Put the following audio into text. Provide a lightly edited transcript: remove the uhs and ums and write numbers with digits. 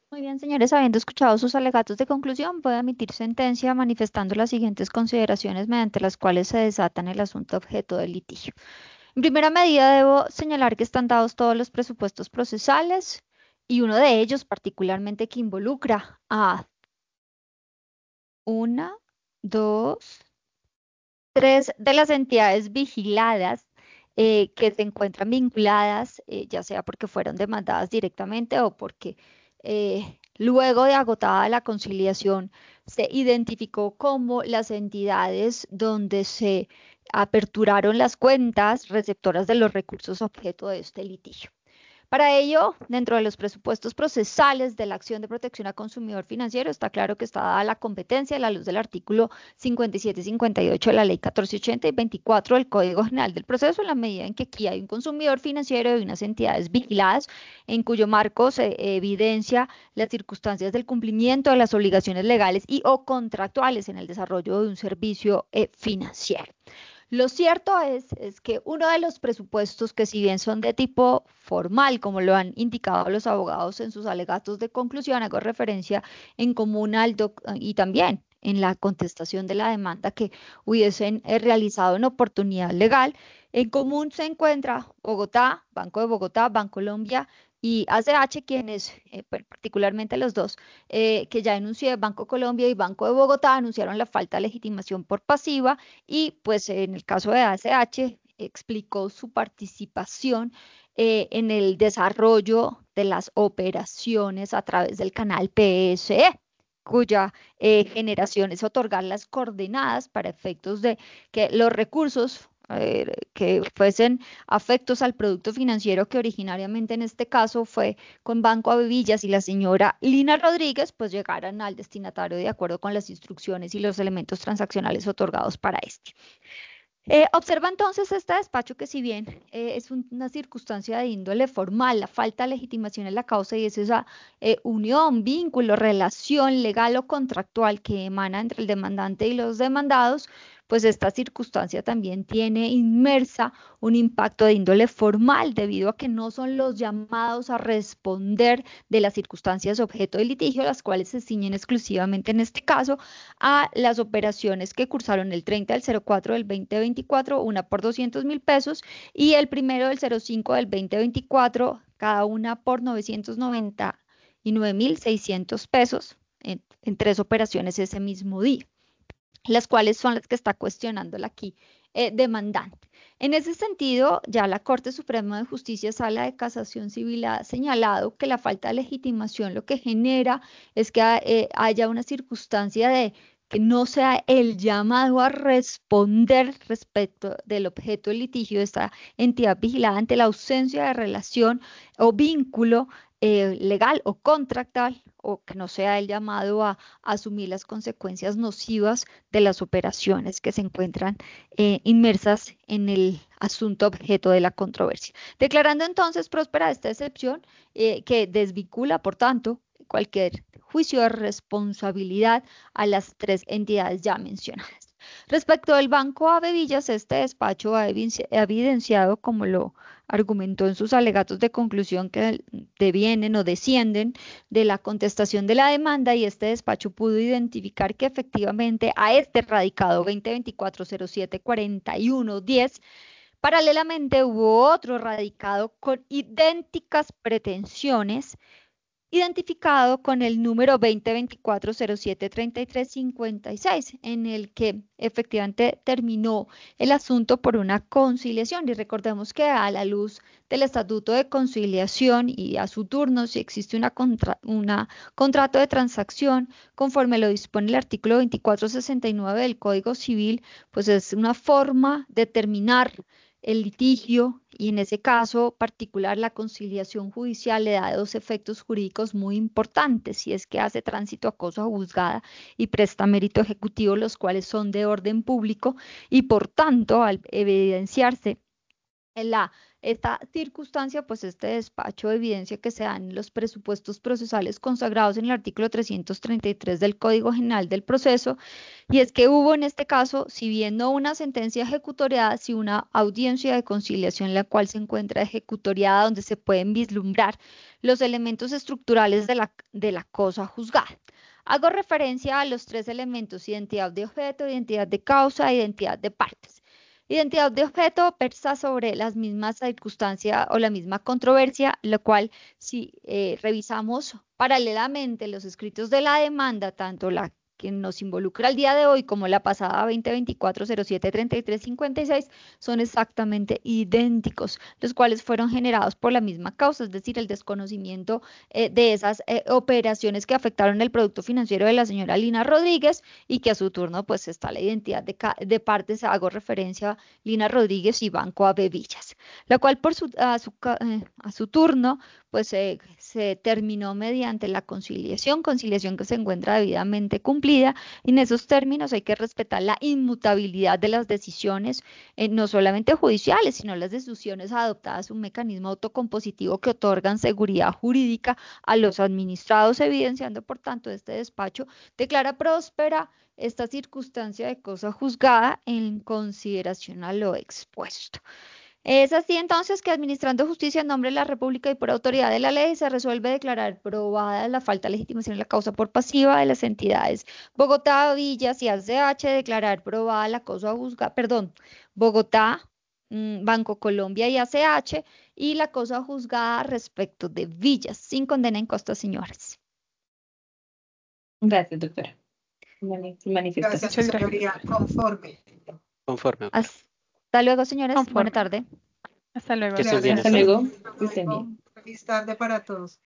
Muy bien, señores, habiendo escuchado sus alegatos de conclusión, voy a emitir sentencia manifestando las siguientes consideraciones mediante las cuales se desatan el asunto objeto del litigio. En primera medida, debo señalar que están dados todos los presupuestos procesales y uno de ellos particularmente que involucra a una, dos, tres de las entidades vigiladas que se encuentran vinculadas, ya sea porque fueron demandadas directamente o porque luego de agotada la conciliación se identificó como las entidades donde se aperturaron las cuentas receptoras de los recursos objeto de este litigio. Para ello, dentro de los presupuestos procesales de la acción de protección a consumidor financiero, está claro que está dada la competencia a la luz del artículo 57 y 58 de la ley 1480 y 24 del Código General del Proceso, en la medida en que aquí hay un consumidor financiero de unas entidades vigiladas, en cuyo marco se evidencia las circunstancias del cumplimiento de las obligaciones legales y o contractuales en el desarrollo de un servicio financiero. Lo cierto es que uno de los presupuestos que si bien son de tipo formal, como lo han indicado los abogados en sus alegatos de conclusión, hago referencia en común y también en la contestación de la demanda que hubiesen realizado en oportunidad legal, en común se encuentra Bogotá, Banco de Bogotá, Bancolombia y ACH, quienes, particularmente los dos, que ya enuncié, Banco Colombia y Banco de Bogotá, anunciaron la falta de legitimación por pasiva y pues en el caso de ACH explicó su participación en el desarrollo de las operaciones a través del canal PSE, cuya generación es otorgar las coordenadas para efectos de que los recursos que fuesen afectos al producto financiero que originariamente en este caso fue con Banco Avivillas y la señora Lina Rodríguez, pues llegaran al destinatario de acuerdo con las instrucciones y los elementos transaccionales otorgados para este. Observa entonces este despacho que si bien es una circunstancia de índole formal, la falta de legitimación en la causa y es esa unión, vínculo, relación legal o contractual que emana entre el demandante y los demandados, pues esta circunstancia también tiene inmersa un impacto de índole formal debido a que no son los llamados a responder de las circunstancias objeto del litigio, las cuales se ciñen exclusivamente en este caso a las operaciones que cursaron el 30 del 04 del 2024, una por 200.000 pesos, y el primero del 05 del 2024, cada una por 999.600 pesos en tres operaciones ese mismo día, las cuales son las que está cuestionándola aquí demandante. En ese sentido, ya la Corte Suprema de Justicia, Sala de Casación Civil, ha señalado que la falta de legitimación lo que genera es que haya una circunstancia de que no sea el llamado a responder respecto del objeto del litigio de esta entidad vigilada ante la ausencia de relación o vínculo legal o contractual, o que no sea el llamado a asumir las consecuencias nocivas de las operaciones que se encuentran inmersas en el asunto objeto de la controversia. Declarando entonces próspera esta excepción que desvincula, por tanto, cualquier juicio de responsabilidad a las tres entidades ya mencionadas. Respecto del Banco Avevillas, este despacho ha evidenciado, como lo argumentó en sus alegatos de conclusión, que devienen o descienden de la contestación de la demanda y este despacho pudo identificar que efectivamente a este radicado 2024-07-41-10, paralelamente hubo otro radicado con idénticas pretensiones identificado con el número 2024-07-33-56, en el que efectivamente terminó el asunto por una conciliación. Y recordemos que a la luz del Estatuto de Conciliación y a su turno, si existe una contrato de transacción, conforme lo dispone el artículo 2469 del Código Civil, pues es una forma de terminar el litigio y en ese caso particular la conciliación judicial le da dos efectos jurídicos muy importantes, si es que hace tránsito a cosa juzgada y presta mérito ejecutivo, los cuales son de orden público y por tanto al evidenciarse En esta circunstancia, pues este despacho evidencia que se dan los presupuestos procesales consagrados en el artículo 333 del Código General del Proceso, y es que hubo en este caso, si bien no una sentencia ejecutoriada, sí una audiencia de conciliación, la cual se encuentra ejecutoriada, donde se pueden vislumbrar los elementos estructurales de la cosa juzgada. Hago referencia a los tres elementos: identidad de objeto, identidad de causa, identidad de partes. Identidad de objeto versa sobre las mismas circunstancias o la misma controversia, lo cual si revisamos paralelamente los escritos de la demanda, tanto la que nos involucra el día de hoy como la pasada 2024-07-33-56, son exactamente idénticos, los cuales fueron generados por la misma causa, es decir, el desconocimiento de esas operaciones que afectaron el producto financiero de la señora Lina Rodríguez, y que a su turno pues está la identidad de partes. Hago referencia a Lina Rodríguez y Banco Avevillas, la cual a su turno pues se terminó mediante la conciliación que se encuentra debidamente cumplida, y en esos términos hay que respetar la inmutabilidad de las decisiones, no solamente judiciales, sino las decisiones adoptadas, un mecanismo autocompositivo que otorgan seguridad jurídica a los administrados, evidenciando por tanto este despacho declara próspera esta circunstancia de cosa juzgada en consideración a lo expuesto. Es así entonces que, administrando justicia en nombre de la República y por autoridad de la ley, se resuelve declarar probada la falta de legitimación en la causa por pasiva de las entidades Bogotá, Villas y ACH, declarar probada la causa juzgada, perdón, Bogotá, Banco Colombia y ACH, y la cosa juzgada respecto de Villas, sin condena en costa, señores. Gracias, doctora. Gracias, Manifestación. su Muchas gracias. señoría. Conforme. Conforme, doctora. Hasta luego, señores. Buena Conforme. tarde. Hasta luego, Que estés bien, Gracias. Hasta hasta luego. luego. Que estén bien. Feliz tarde para todos.